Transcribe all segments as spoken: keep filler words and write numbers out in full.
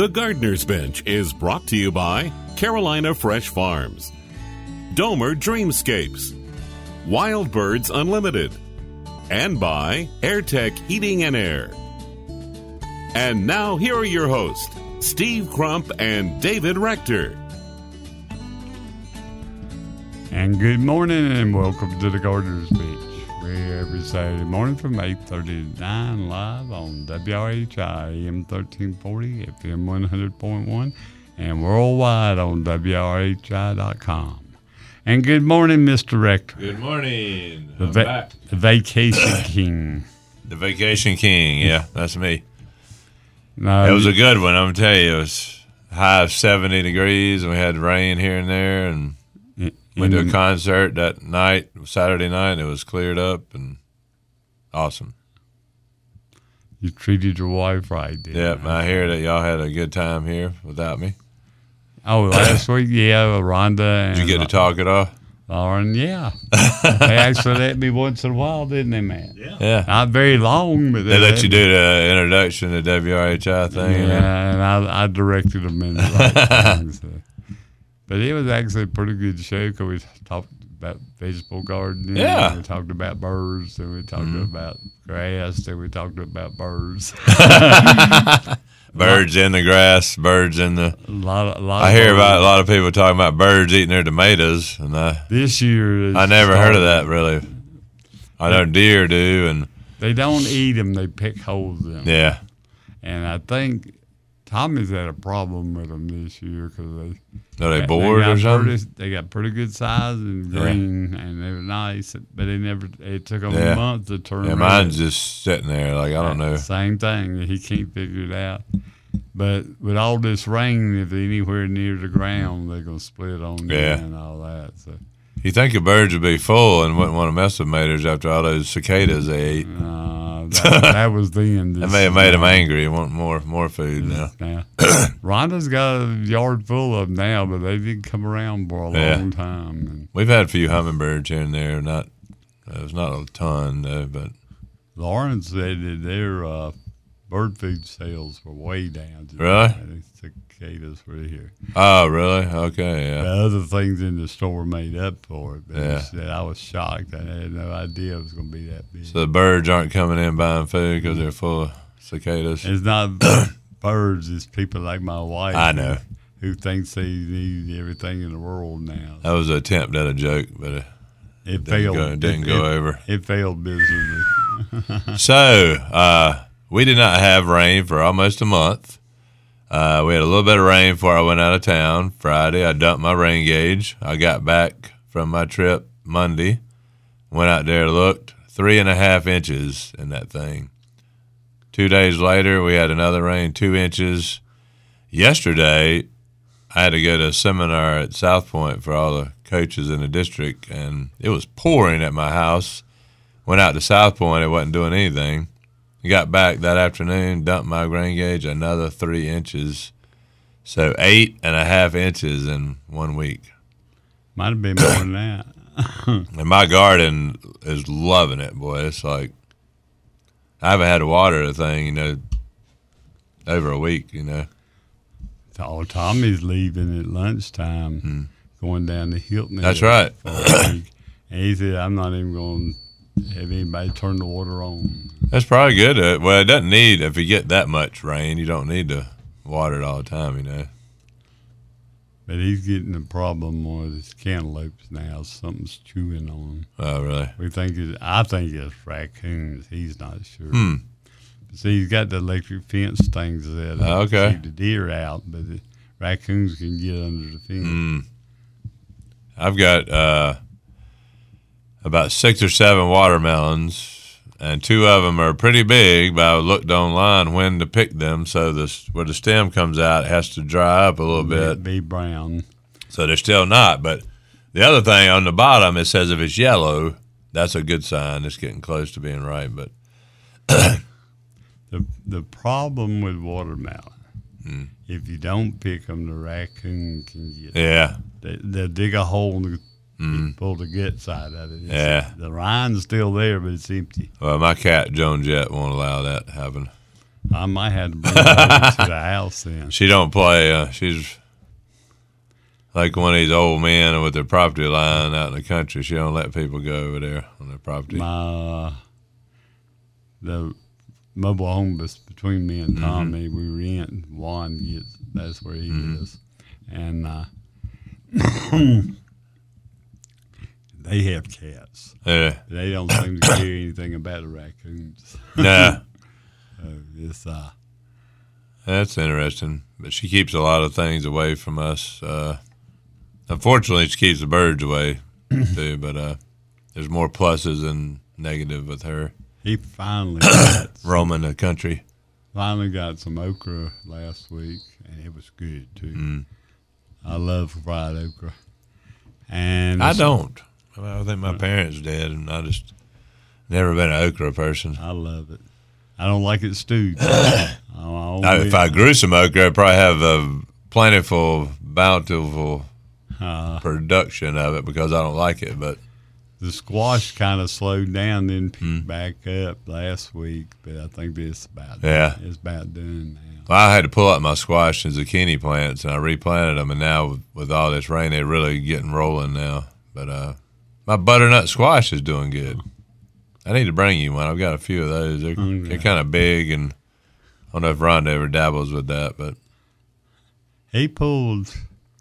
The Gardener's Bench is brought to you by Carolina Fresh Farms, Domer Dreamscapes, Wild Birds Unlimited, and by AirTech Heating and Air. And now here are your hosts, Steve Crump and David Rector. And good morning and welcome to the Gardener's Bench. We're here every Saturday morning from eight thirty to nine live on W R H I A M thirteen forty, F M one hundred point one, and worldwide on W R H I dot com. And good morning, Mister Rector. Good morning. The, I'm va- back. the Vacation King. The Vacation King, yeah, that's me. No, It was a good one, I'm going to tell you. It was high of seventy degrees, and we had rain here and there, and went to a concert that night, Saturday night, and it was cleared up and awesome. You treated your wife right, didn't Yep, you? I hear that y'all had a good time here without me. Oh, last week, yeah, Rhonda and Did you get to talk at all? Lauren, yeah. They actually let me once in a while, didn't they, man? Yeah. Yeah. Not very long, but They let you do the introduction to W R H I thing. Yeah, and I, I directed them in the right thing. So. But it was actually a pretty good show because we talked about vegetable gardening. Yeah. We talked about birds, and we talked Mm-hmm. about grass, and we talked about birds. Birds in the grass, birds in the. A lot of, a lot I of hear birds. about a lot of people talking about birds eating their tomatoes, and I This year. it's I never heard of started- that really. I know deer do, and They don't eat them; they pick holes in them. yeah, And I think Tommy's had a problem with them this year because they are they They- bored they got or something? Pretty, they got pretty good size and Yeah. green, and they were nice, but they never. It took them Yeah. a month to turn. Yeah, red. mine's just sitting there. Like I don't know. Same thing. He can't figure it out. But with all this rain, if they're anywhere near the ground, they're gonna split on you Yeah. and all that. So You think your birds would be full and wouldn't want to mess with maters after all those cicadas they ate? uh, that, that was then. That may have made them angry and want more more food now. Now, Rhonda's got a yard full of them now, but they didn't come around for a Yeah. long time. And We've had a few hummingbirds here and there. Not it was not a ton though, but Lauren said that their uh, bird food sales were way down. Really? The cicadas were here. oh really? Okay, The yeah. other things in the store made up for it. But Yeah. he said, I was shocked. I had no idea it was going to be that big. So the birds aren't coming in buying food because they're full of cicadas. It's not birds. It's people like my wife. I know. Who thinks they need everything in the world now. That was an attempt at a joke, but it It didn't failed. go, it didn't go it, over. It failed miserably. So, uh, we did not have rain for almost a month. Uh, we had a little bit of rain before I went out of town. Friday, I dumped my rain gauge. I got back from my trip Monday, went out there, looked, three and a half inches in that thing. Two days later, we had another rain, two inches. Yesterday, I had to go to a seminar at South Point for all the coaches in the district, and it was pouring at my house. Went out to South Point, it wasn't doing anything. Got back that afternoon, dumped my rain gauge, another three inches. So eight and a half inches in one week. Might have been more than that. And my garden is loving it, boy. It's like, I haven't had to water the thing, you know, over a week, you know. Oh, Tommy's leaving at lunchtime, Hmm. going down to Hilton. That's right. For a week. And he said, I'm not even going to have anybody turn the water on. That's probably good. Uh, well, it doesn't need, if you get that much rain, you don't need to water it all the time, you know. But he's getting a problem with his cantaloupes now. Something's chewing on them. Oh, really? We think it, I think it's raccoons. He's not sure. Hmm. See, he's got the electric fence things that Oh, okay. keep the deer out, but the raccoons can get under the fence. Mm. I've got uh, about six or seven watermelons, and two of them are pretty big, but I looked online when to pick them, so this, where the stem comes out, it has to dry up a little bit. Be brown. So they're still not, but the other thing on the bottom, it says if it's yellow, that's a good sign. It's getting close to being ripe, but The the problem with watermelon, mm. if you don't pick them, the raccoon can get them. yeah. They, they'll dig a hole and Mm. pull the guts out of it. It's, Yeah. The rine's still there, but it's empty. Well, my cat, Joan Jett, won't allow that to happen. I might have to bring her over to the house then. She don't play. Uh, she's like one of these old men with their property line out in the country. She don't let people go over there on their property. My, uh, the mobile home that's between me and Tommy, mm-hmm. we rent. Juan gets, that's where he mm-hmm. is. And uh, they have cats. Yeah. They don't seem to care anything about the raccoons. Nah. So it's, uh, That's interesting. But she keeps a lot of things away from us. Uh, unfortunately, she keeps the birds away, too. But uh, there's more pluses than negative with her. He finally got roaming the country. Finally got some okra last week, and it was good, too. Mm. I love fried okra. And I don't. I think my parents did, and I just never been an okra person. I love it. I don't like it stewed. I, I, if I grew some okra, I'd probably have a plentiful, bountiful uh, production of it because I don't like it. But the squash kind of slowed down, then picked mm. back up last week. But I think it's about yeah, it's about done now. Well, I had to pull up my squash and zucchini plants, and I replanted them. And now with, with all this rain, they're really getting rolling now. But uh, my butternut squash is doing good. I need to bring you one. I've got a few of those. They're, mm, yeah. they're kind of big, and I don't know if Rhonda ever dabbles with that, but he pulled.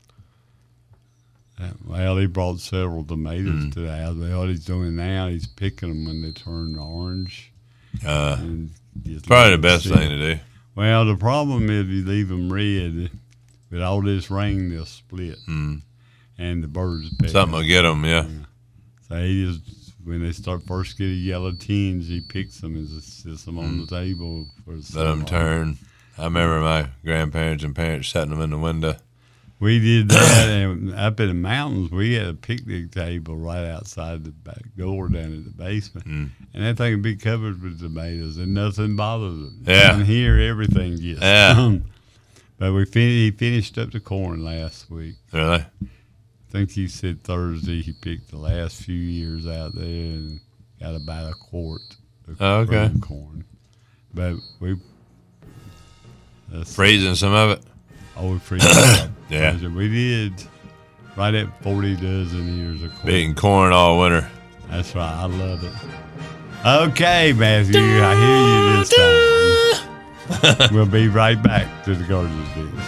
Well, he brought several tomatoes mm. to the house. But what he's doing now, he's picking them when they turn orange. Uh, probably the best thing to do. Well, the problem is you leave them red. With all this rain, they'll split, mm. and the birds. Something will get them, yeah. yeah. So he just. When they start first getting yellow tinge, he picks them and sits them on mm. the table. For Let them turn. I remember my grandparents and parents setting them in the window. We did that, and up in the mountains, we had a picnic table right outside the back door down in the basement. Mm. And that thing would be covered with tomatoes, and nothing bothers them. Yeah. Down here, everything gets yeah. done. But we fin- he finished up the corn last week. Really? I think he said Thursday he picked the last few years out there and got about a quart of oh, okay. corn. But we freezing some of it. Oh, we freezing it. Yeah, we did right at forty dozen ears of corn. Eating corn all winter. That's right. I love it. Okay, Matthew, I hear you this time. We'll be right back to the Gardener's Biz.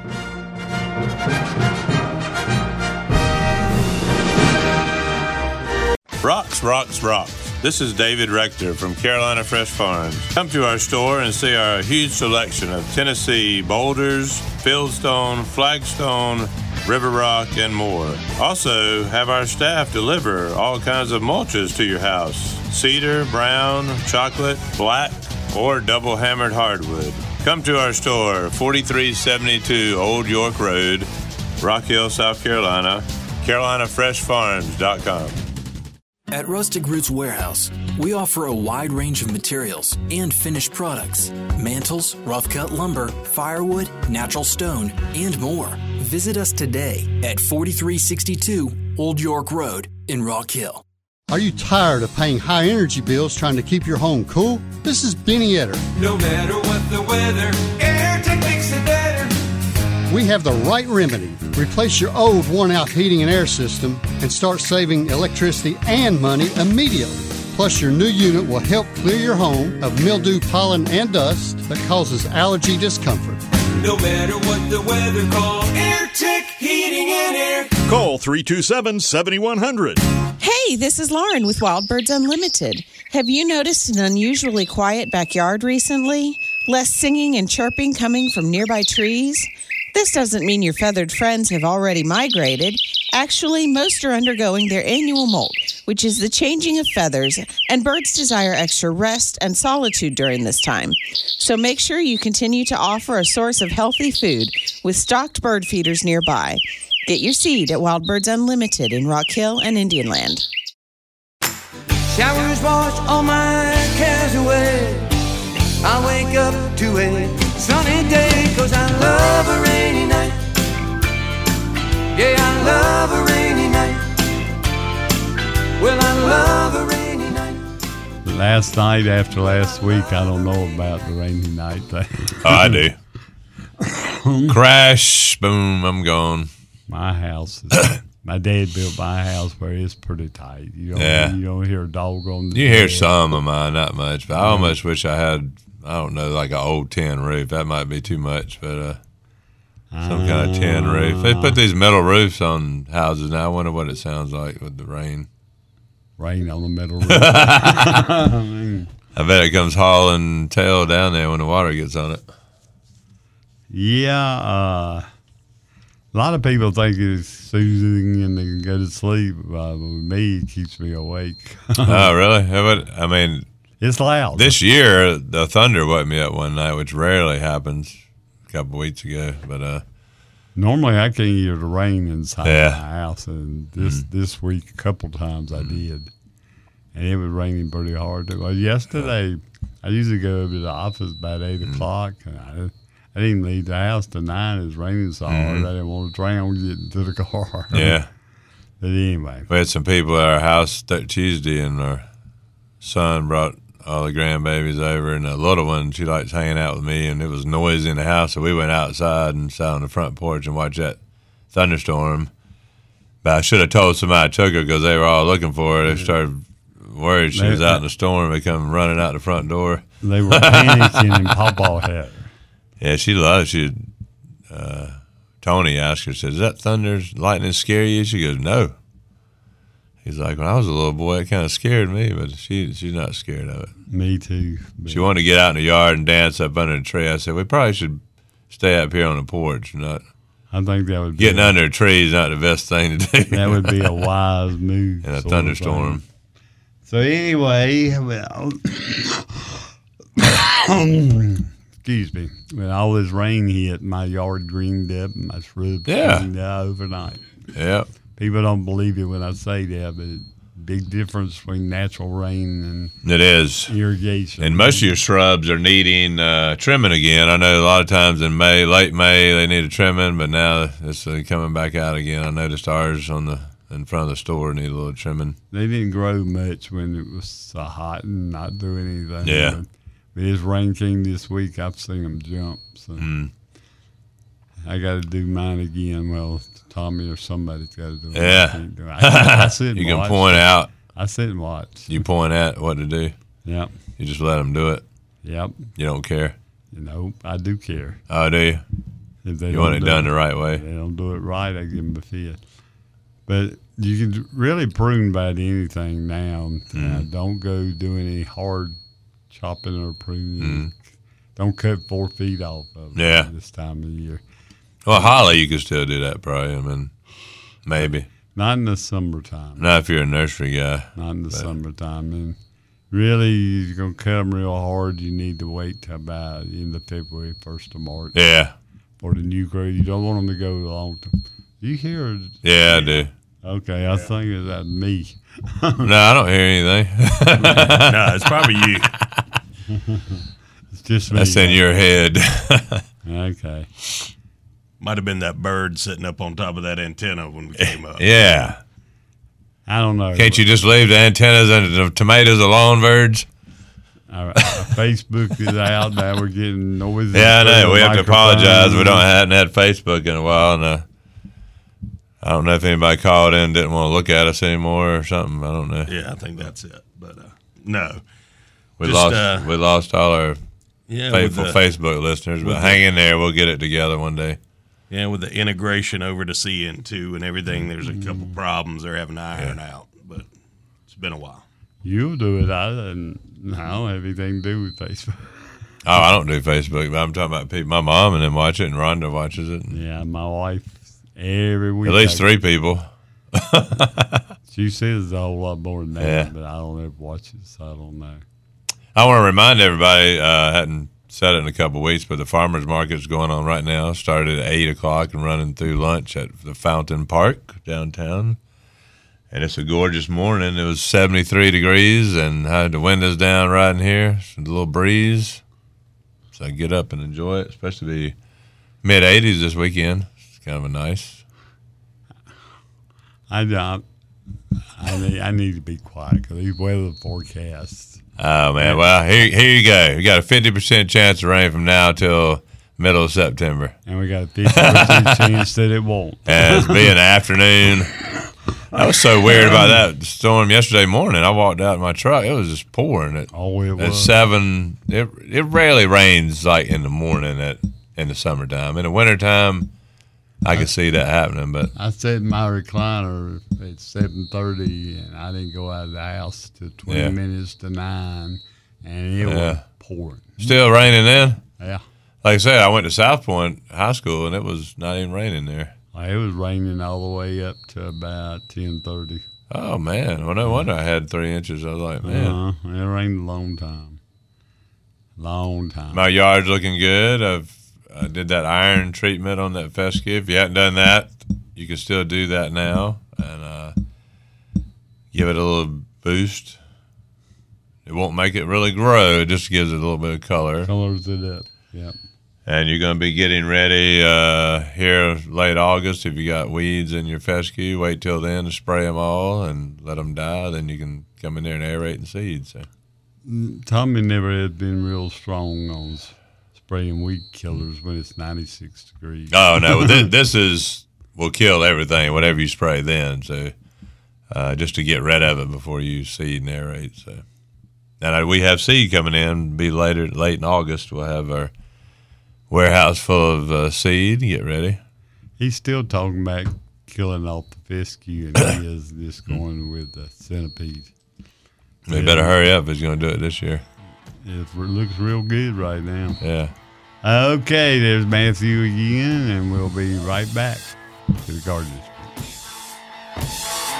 Rocks, rocks, rocks. This is David Rector from Carolina Fresh Farms. Come to our store and see our huge selection of Tennessee boulders, fieldstone, flagstone, river rock, and more. Also, have our staff deliver all kinds of mulches to your house. Cedar, brown, chocolate, black, or double hammered hardwood. Come to our store, forty-three seventy-two Old York Road, Rock Hill, South Carolina, carolina fresh farms dot com. At Rustic Roots Warehouse, we offer a wide range of materials and finished products. Mantles, rough-cut lumber, firewood, natural stone, and more. Visit us today at forty-three sixty-two Old York Road in Rock Hill. Are you tired of paying high energy bills trying to keep your home cool? This is Benny Etter. No matter what the weather, AirTech makes it better. We have the right remedy. Replace your old, worn-out heating and air system and start saving electricity and money immediately. Plus, your new unit will help clear your home of mildew, pollen, and dust that causes allergy discomfort. No matter what the weather, call AirTech Heating and Air. Call three two seven, seven one zero zero. Hey, this is Lauren with Wild Birds Unlimited. Have you noticed an unusually quiet backyard recently? Less singing and chirping coming from nearby trees? This doesn't mean your feathered friends have already migrated. Actually, most are undergoing their annual molt, which is the changing of feathers, and birds desire extra rest and solitude during this time. So make sure you continue to offer a source of healthy food with stocked bird feeders nearby. Get your seed at Wild Birds Unlimited in Rock Hill and Indian Land. Showers wash all my cares away. I wake up to a sunny day, 'cause I love a rainy night. Yeah, I love a rainy night. Well, I love a rainy night. last night after last week, I don't know about the rainy night thing. Oh, I do. Crash, boom, I'm gone. My house is, my dad built my house where it's pretty tight. You don't, Yeah. you don't hear a dog on the You hear bed. some of mine, not much, but I almost wish I had, I don't know, like an old tin roof. That might be too much, but uh, some kind of tin roof. They put these metal roofs on houses now. I wonder what it sounds like with the rain. Rain on the metal roof. I mean, I bet it comes hauling tail down there when the water gets on it. yeah, uh, a lot of people think it's soothing and they can go to sleep. Uh, but with me, it keeps me awake. Oh, really? It would- I mean, It's loud. this year the thunder woke me up one night, which rarely happens. A couple weeks ago, but uh, Normally, I can't hear the rain inside Yeah. my house, and this this week a couple times I did, and it was raining pretty hard. Well, yesterday I usually go over to the office about eight o'clock, and I, I didn't leave the house till nine. It was raining so hard I didn't want to drown getting to the car. yeah. But anyway, We had some people at our house th- Tuesday, and our son brought all the grandbabies over, and the little one, she likes hanging out with me, and it was noisy in the house, so we went outside and sat on the front porch and watched that thunderstorm. But I should have told somebody I took her because they were all looking for her. They started worried she was out in the storm. They come running out the front door. they were panicking, and Pawpaw had her. Yeah, she loved it. She, uh, Tony asked her, said, "Does that thunder, lightning scare you?" She goes, "No." He's like, "When I was a little boy, it kind of scared me, but she she's not scared of it." Me too. But She wanted to get out in the yard and dance up under the tree. I said, "We probably should stay up here on the porch. Not I think that would be getting under a tree is not the best thing to do." that would be a wise move in a sort of thunderstorm. thing. So anyway, well, excuse me. When all this rain hit, my yard greened up and my shrubs Yeah. greened out overnight. Yep. People don't believe it when I say that, but big difference between natural rain It is. and irrigation. And most of your shrubs are needing uh, trimming again. I know a lot of times in May, late May, they need a trimming, but now it's uh, coming back out again. I noticed ours on the in front of the store need a little trimming. They didn't grow much when it was so hot and not doing anything. Yeah. But, but as rain came this week, I've seen them jump. So Mm. I got to do mine again. Well, Tommy or somebody's got to do it. Yeah. I can't do it. I, I sit and You can watch. point out. I sit and watch. You point out what to do. Yep. You just let them do it. Yep. You don't care. You know, I do care. Oh, do you? If they You want don't it do done the right way. If they don't do it right, I give them a fit. But you can really prune about anything now. Mm. Uh, don't go doing any hard chopping or pruning. Mm. Don't cut four feet off of it Yeah. this time of year. Well, holly, you can still do that probably. I mean, maybe. Not in the summertime. Not if you're a nursery guy. Not in the But- summertime. And really, you're going to cut them real hard. You need to wait till about end of February, first of March Yeah. for the new growth. You don't want them to go long term. You hear? Yeah, I do. Okay, I think it's that me. No, I don't hear anything. No, it's probably you. It's just me. That's in your head. Okay. Might have been that bird sitting up on top of that antenna when we came up. Yeah. I don't know. Can't you just leave the antennas and the tomatoes alone, birds? Our, our Facebook is out now. We're getting noises. Yeah, I through know. the We have to microphone. apologize. We don't hadn't had Facebook in a while, and uh, I don't know if anybody called in and didn't want to look at us anymore or something. I don't know. Yeah, I think that's it. But uh, no, We Just, lost uh, we lost all our yeah, faithful with the, Facebook listeners, but with hang the- in there. We'll get it together one day. yeah, with the integration over to C N two and everything, there's a couple problems they're having to iron out. But it's been a while. You'll do it. I don't, I don't have anything to do with Facebook. Oh, I don't do Facebook, but I'm talking about people. My mom and them watch it, and Rhonda watches it. Yeah, my wife, every week. At least I- three people. She says a whole lot more than that, Yeah. but I don't ever watch it, so I don't know. I want to remind everybody, uh, I hadn't said it in a couple of weeks, but the farmers market's going on right now. Started at eight o'clock and running through lunch at the Fountain Park downtown. And it's a gorgeous morning. It was seventy-three degrees and I had the windows down right in here. So a little breeze. So I get up and enjoy it, especially the mid eighties this weekend. It's kind of a nice. I don't. I need, I need to be quiet because these weather forecasts. Oh, man. Well, here, here you go. You got a fifty percent chance of rain from now till middle of September. And we got a fifty percent chance that it won't. And it's be an afternoon. I was so weird about that storm yesterday morning. I walked out in my truck. It was just pouring. At, oh, it was. At seven, it, it rarely rains like in the morning at in the summertime. In the wintertime, I could see that happening. But I sat in my recliner at seven thirty, and I didn't go out of the house till twenty Yeah. minutes to nine, and it Yeah. was pouring. Still raining then? Yeah. Like I said, I went to South Point High School, and it was not even raining there. It was raining all the way up to about ten thirty. Oh, man. Well, no wonder I had three inches. I was like, man. Uh-huh. It rained a long time. Long time. My yard's looking good. I've I did that iron treatment on that fescue. If you hadn't done that, you can still do that now and uh, give it a little boost. It won't make it really grow. It just gives it a little bit of color. Colors it up. Yep. And you're going to be getting ready uh, here late August. If you got weeds in your fescue, wait till then to spray them all and let them die. Then you can come in there and aerate and seed. So. Tommy never has been real strong on spraying weed killers when it's ninety-six degrees. Oh, no. this, this is will kill everything, whatever you spray then. So uh, just to get rid of it before you seed and aerate. So. And we have seed coming in. Be later, late in August. We'll have our warehouse full of uh, seed. Get ready. He's still talking about killing off the fescue, and he is just going with the centipede. We yeah. better hurry up if he's going to do it this year. It looks real good right now. Yeah. Okay, there's Matthew again, and we'll be right back to the Gardener's Bench.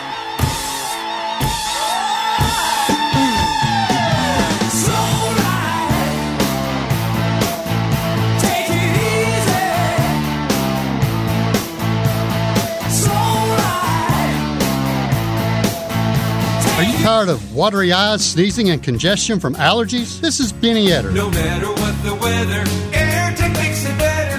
Are you tired of watery eyes, sneezing, and congestion from allergies? This is Benny Etter. No matter what the weather, AirTech makes it better.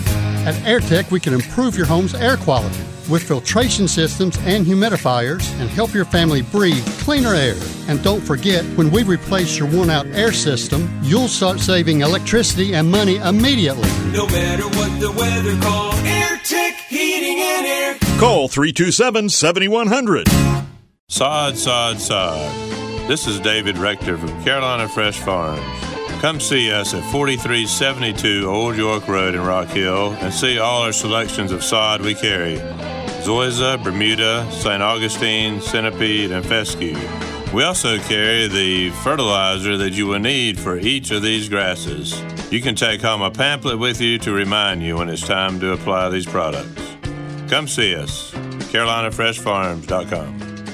At AirTech, we can improve your home's air quality with filtration systems and humidifiers and help your family breathe cleaner air. And don't forget, when we replace your worn-out air system, you'll start saving electricity and money immediately. No matter what the weather, call AirTech Heating and Air. Call three two seven, seven one zero zero. Sod, sod, sod. This is David Rector from Carolina Fresh Farms. Come see us at forty-three seventy-two Old York Road in Rock Hill and see all our selections of sod we carry. Zoysia, Bermuda, Saint Augustine, Centipede, and Fescue. We also carry the fertilizer that you will need for each of these grasses. You can take home a pamphlet with you to remind you when it's time to apply these products. Come see us. Carolina Fresh Farms dot com.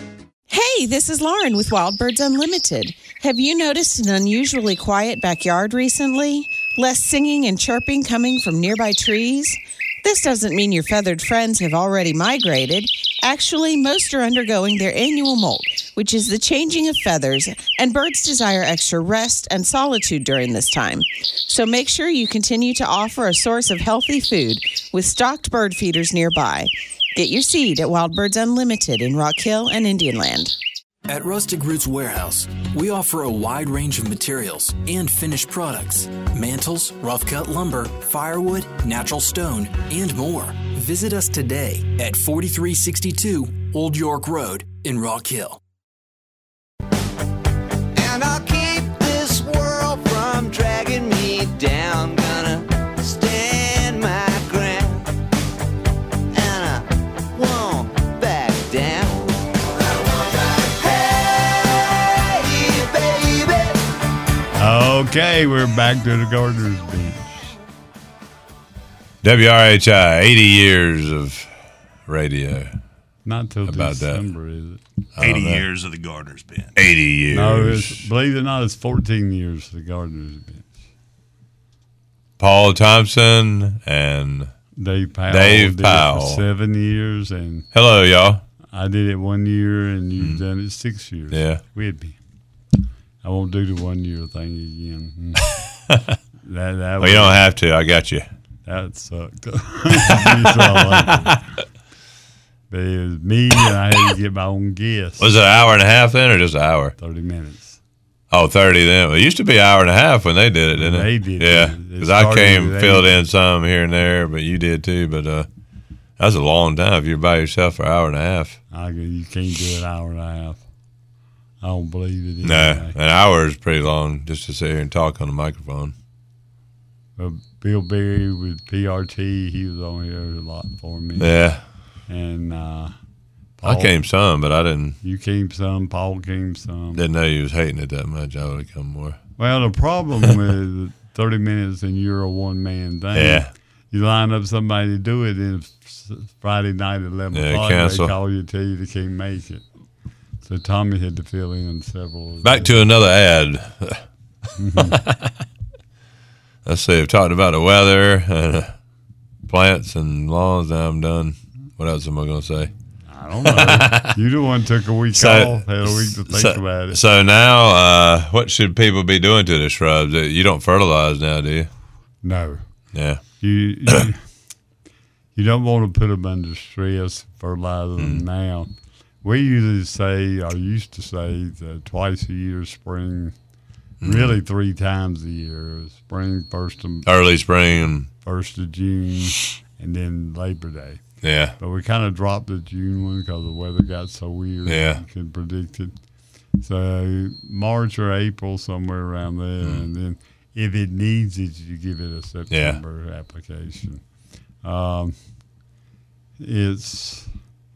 Hey, this is Lauren with Wild Birds Unlimited. Have you noticed an unusually quiet backyard recently? Less singing and chirping coming from nearby trees? This doesn't mean your feathered friends have already migrated. Actually, most are undergoing their annual molt, which is the changing of feathers, and birds desire extra rest and solitude during this time. So make sure you continue to offer a source of healthy food with stocked bird feeders nearby. Get your seed at Wild Birds Unlimited in Rock Hill and Indian Land. At Rustic Roots Warehouse, we offer a wide range of materials and finished products. Mantles, rough-cut lumber, firewood, natural stone, and more. Visit us today at forty-three sixty-two Old York Road in Rock Hill. And I'll keep this world from dragging me down. Gonna stand my ground. And I won't back down. Okay, we're back to the Gardener's Bench. W R H I, eighty years of radio. Not till about December, that. is it? eighty years of the Gardener's Bench. eighty years. No, it's, believe it or not, it's fourteen years of the Gardener's Bench. Paul Thompson and Dave Powell. Dave did Powell. It for seven years, and hello, y'all. I did it one year, and you've mm. done it six years. Yeah. With me. I won't do the one year thing again. that, that well, was, you don't have to. I got you. That sucked. But it was me, and I had to get my own guest. Was it an hour and a half then, or just an hour? thirty minutes. Oh, thirty then. Well, it used to be an hour and a half when they did it, didn't it? They did. Yeah, It because I started came, at filled eight. in some here and there, but you did too. But uh, that was a long time if you're by yourself for an hour and a half. I go, you can't do an hour and a half. I don't believe it. No, Anyway. an hour is pretty long just to sit here and talk on the microphone. But Bill Berry with P R T, he was on here a lot for me. Yeah, And uh, I Paul- came some, but I didn't You came some. Paul came some. didn't know you was hating it that much. I would have come more. Well, the problem with thirty minutes and you're a one man thing. Yeah. You line up somebody to do it, and it's Friday night at eleven Yeah, o'clock, cancel. they call you, tell you they can't make it. So Tommy had to fill in several. of Back those. to another ad. Let's see. I've talked about the weather and uh, plants and lawns. Now I'm done. What else am I going to say? I don't know. You the one took a week So- off, had a week to think so, about it. So now, uh, what should people be doing to the shrubs? Uh, You don't fertilize now, do you? No. Yeah. You, you, you don't want to put them under stress, fertilize them Mm. now. We usually say, or used to say, that twice a year, spring, Mm. really three times a year. Spring, first of, Early spring. first of June, and then Labor Day. Yeah. But we kind of dropped the June one because the weather got so weird. Yeah. You could predict it. So March or April, somewhere around there. Mm. And then if it needs it, you give it a September application. Um, it's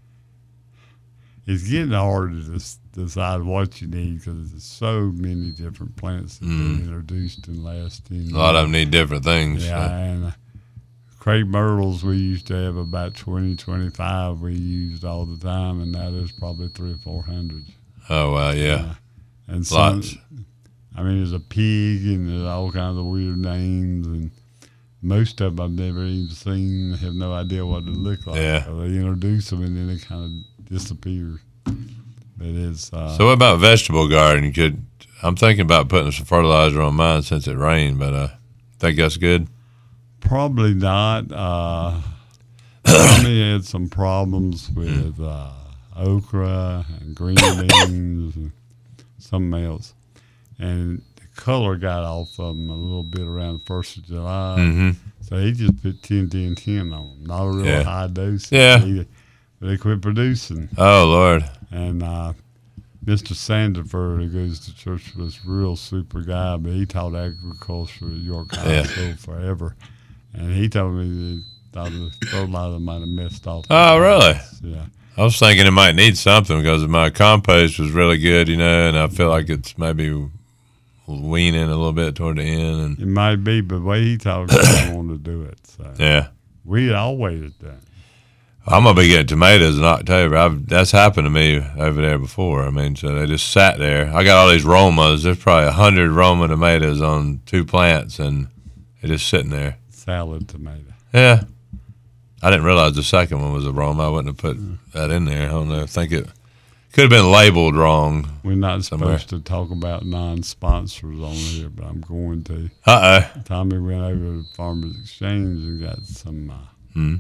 it's getting harder to des- decide what you need because there's so many different plants that have been introduced in the last ten years. A lot of them need different things. Yeah, so. and uh, crepe myrtles, we used to have about twenty, twenty-five we used all the time, and now there's probably three or four hundred. Oh, wow. Yeah. And some, Lots. I mean, there's a pig, and there's all kinds of weird names, and most of them I've never even seen, have no idea what they look like. Yeah. So they introduce them, and then they kind of disappear. But it's uh, So what about vegetable garden? You could. I'm thinking about putting some fertilizer on mine since it rained, but uh, think that's good. probably not. Uh, Tommy had some problems with uh, okra and green beans and something else. And the color got off of them a little bit around the first of July. Mhm. So he just put ten, ten, ten on them. Not a real Yeah. high dose. Yeah. Either. But they quit producing. Oh, Lord. And uh, Mister Sandiford, who goes to church with us, real super guy, but he taught agriculture at York High Yeah. School forever. And he told me that thought the fertilizer might have messed off. the Oh, really? plants. Yeah. I was thinking it might need something because my compost was really good, you know, and I feel like it's maybe weaning a little bit toward the end. And It might be, but the way he talked, I don't want to do it. So yeah, we always done. I'm gonna be getting tomatoes in October. I've, that's happened to me over there before. I mean, so they just sat there. I got all these Romas. There's probably a hundred Roma tomatoes on two plants, and they're just sitting there. Salad tomato. Yeah, I didn't realize the second one was a Roma. I wouldn't have put that in there. I don't know. I think it could have been labeled wrong. We're not somewhere. supposed to talk about non-sponsors on here, but I'm going to. Uh oh. Tommy went over to Farmers Exchange and got some, uh, Hmm.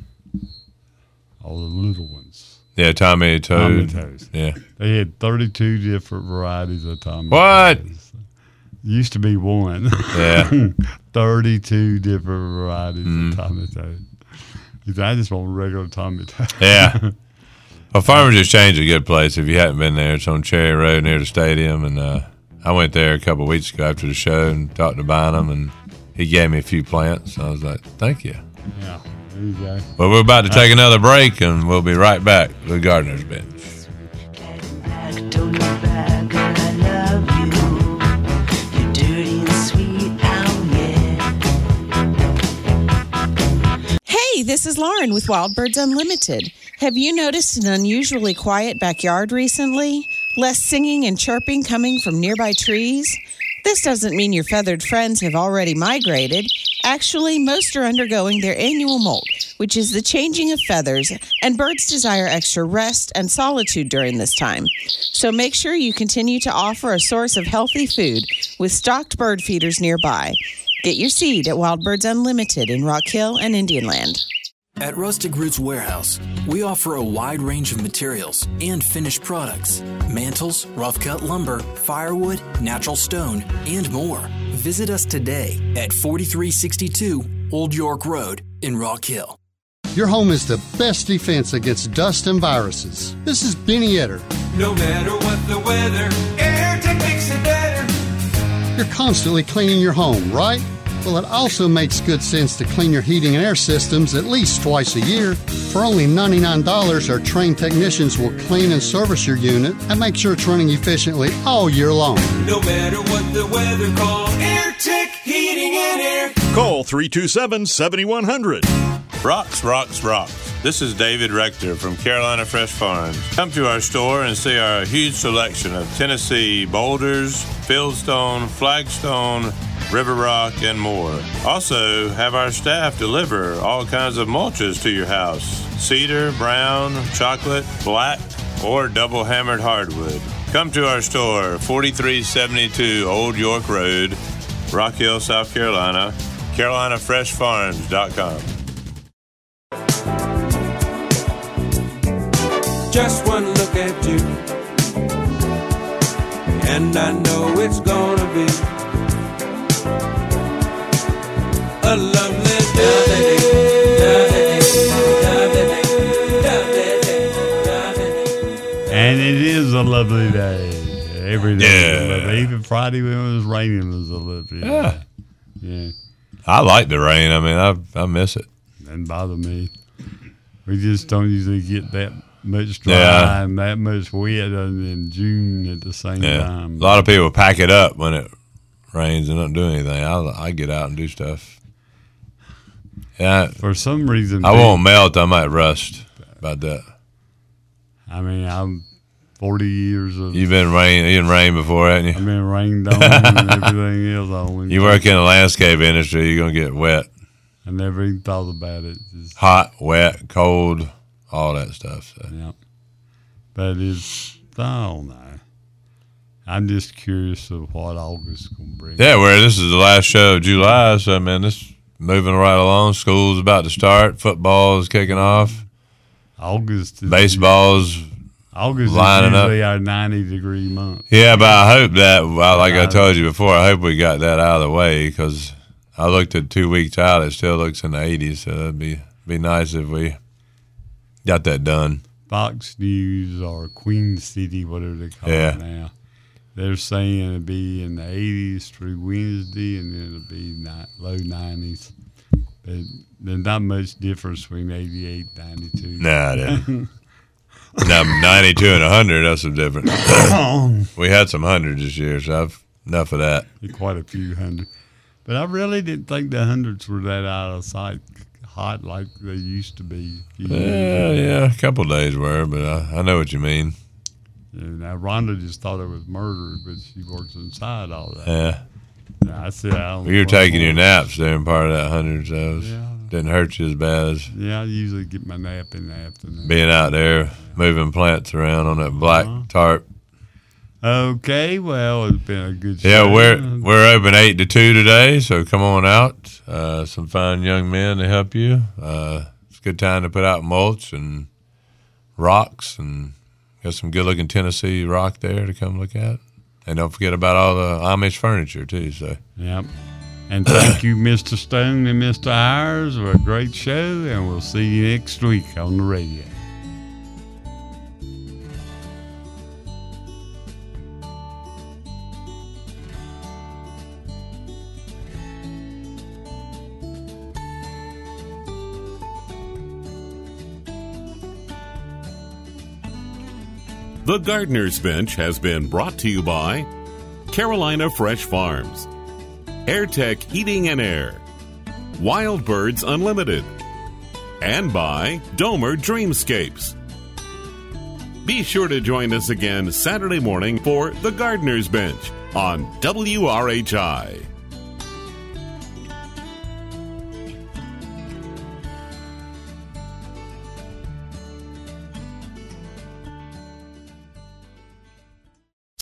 all the little ones. Yeah, Tommy Tommy Toad. Toes. Yeah. They had thirty-two different varieties of Tommy What? Toes. Used to be one. Yeah. thirty-two different varieties Mm. of Tommy Toes. He said, I just want regular Tommy Toes. Yeah. Well, Farmers Exchange is a good place. If you hadn't been there, it's on Cherry Road near the stadium. And uh, I went there a couple of weeks ago after the show and talked to Bynum, and he gave me a few plants. I was like, thank you. Yeah, there you go. Well, we're about to take another break, and we'll be right back with the Gardener's Bench. Hey, this is Lauren with Wild Birds Unlimited. Have you noticed an unusually quiet backyard recently? Less singing and chirping coming from nearby trees? This doesn't mean your feathered friends have already migrated. Actually, most are undergoing their annual molt, which is the changing of feathers, and birds desire extra rest and solitude during this time. So make sure you continue to offer a source of healthy food with stocked bird feeders nearby. Get your seed at Wild Birds Unlimited in Rock Hill and Indianland. At Rustic Roots Warehouse, we offer a wide range of materials and finished products. Mantles, rough-cut lumber, firewood, natural stone, and more. Visit us today at forty-three sixty-two Old York Road in Rock Hill. Your home is the best defense against dust and viruses. This is Benny Etter. No matter what the weather, AirTech makes it better. You're constantly cleaning your home, right? Well, it also makes good sense to clean your heating and air systems at least twice a year. For only ninety-nine dollars, our trained technicians will clean and service your unit and make sure it's running efficiently all year long. No matter what the weather, call AirTech Heating and Air. Call three two seven, seven one zero zero. Rocks, rocks, rocks. This is David Rector from Carolina Fresh Farms. Come to our store and see our huge selection of Tennessee boulders, fieldstone, flagstone, river rock, and more. Also, have our staff deliver all kinds of mulches to your house. Cedar, brown, chocolate, black, or double hammered hardwood. Come to our store, forty-three seventy-two Old York Road, Rock Hill, South Carolina, carolina fresh farms dot com. Just one look at you, and I know it's gonna be a lovely day. And it is a lovely day. Every day Yeah. is lovely. Even Friday when it was raining was a lovely Yeah. day. Yeah. I like the rain. I mean, I I miss it. Doesn't bother me. We just don't usually get that much dry Yeah. and that much wet other than June at the same Yeah, time. a lot of people pack it up when it rains and don't do anything. I I get out and do stuff. Yeah, For some reason, I won't melt. I might rust about that. I mean, I'm forty years of. You've been rain. You've been rain before, haven't I've you? been rained on and everything else on. You work in the landscape industry. You're gonna get wet, I never even thought about it. Just, hot, wet, cold, all that stuff. So. yeah. But it's, I don't know. I'm just curious of what August is going to bring. Yeah, where this is the last show of July, so man, this moving right along. School's about to start. Football is kicking off. August is Baseball's August lining is up. usually our ninety degree month. Yeah, but I hope that, well, like I told you before, I hope we got that out of the way because I looked at two weeks out. It still looks in the eighties, so it'd be be nice if we got that done. Fox News or Queen City, whatever they call Yeah. it now, they're saying it'll be in the eighties through Wednesday, and then it'll be ni- low nineties. But there's not much difference between eighty-eight, ninety-two. Nah, it ain't. Now ninety-two and one hundred, that's some different. We had some hundreds this year, so I've enough of that. Quite a few hundred. But I really didn't think the hundreds were that out of sight hot like they used to be. Yeah, yeah, a couple of days were, but I, I know what you mean. Yeah, now, Rhonda just thought it was murder, but she works inside all that. Yeah. Now, I said, I don't Well, you're know taking what- your naps during part of that hundred, so it was- Yeah. didn't hurt you as bad as Yeah, I usually get my nap in the afternoon. being out there moving plants around on that black Uh-huh. tarp. Okay, well, it's been a good show. Yeah, we're we're open eight to two today, so come on out. Uh, some fine young men to help you. Uh, it's a good time to put out mulch and rocks, and got some good looking Tennessee rock there to come look at. And don't forget about all the Amish furniture too. So Yep. And thank you, Mister Stone and Mister Ayers, for a great show, and we'll see you next week on the radio. The Gardener's Bench has been brought to you by Carolina Fresh Farms, AirTech Heating and Air, Wild Birds Unlimited, and by Domer Dreamscapes. Be sure to join us again Saturday morning for The Gardener's Bench on W R H I.